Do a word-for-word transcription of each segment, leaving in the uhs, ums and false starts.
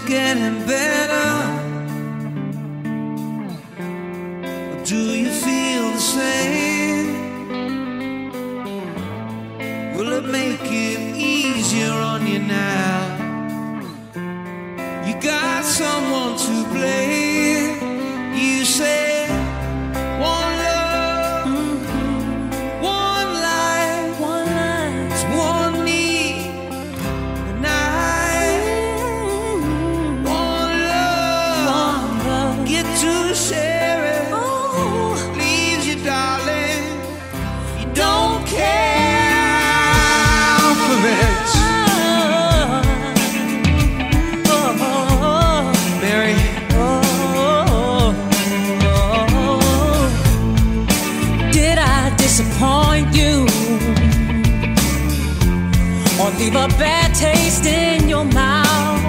getting better? Or do you feel the same? Will it make it easier on you now? You got someone to blame. You say one love, mm-hmm. one life, one life, it's one need, and I, mm-hmm. one love, one love, get to share it. Oh. Leaves you, darling, you don't care for it. Disappoint you or leave a bad taste in your mouth.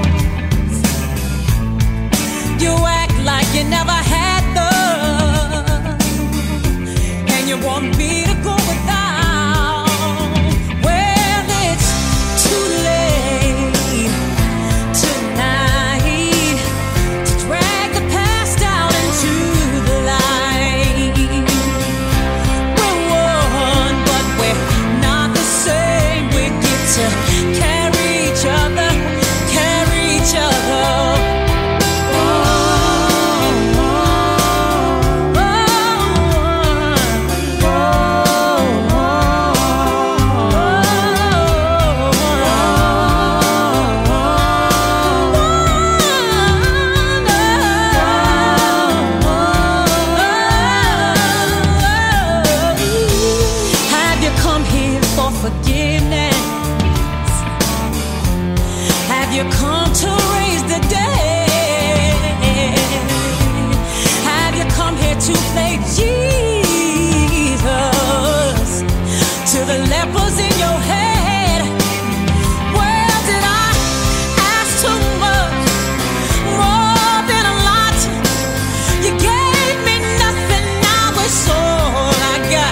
You act like you never had love, and you want me to go without. Well, it's too late tonight to drag the past out into the light. Carry each other, carry each other. Oh, oh, oh, oh, oh. Have you come here for forgiveness? Have you come to raise the dead? Have you come here to play Jesus to the lepers in your head? Well, did I ask too much, more than a lot? You gave me nothing, now it's all I got.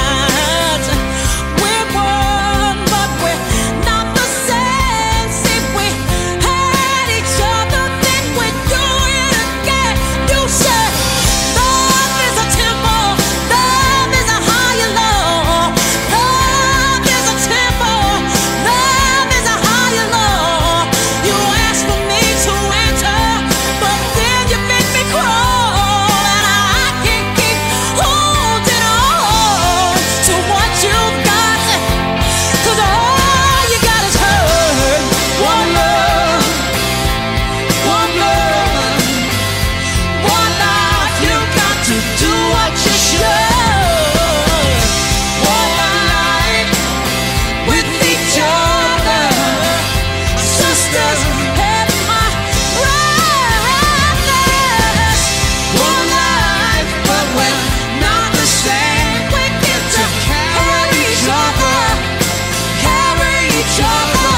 We're one, but we're not the same. See, we had each other, then we do it again. You said love is a temple, love is a higher law. Love is a temple, love is a higher law. You asked for me to enter, but then you made me crawl, and I can't keep holding on to what you got, 'cause all you got is hurt. One love, one love, one life. You got to do what you should. One life with each other, sisters, have my brothers. One life, but we're not the same. We get to carry each other, carry each other.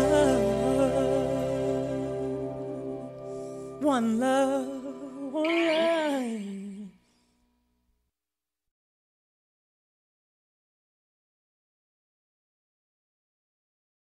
One love, one love.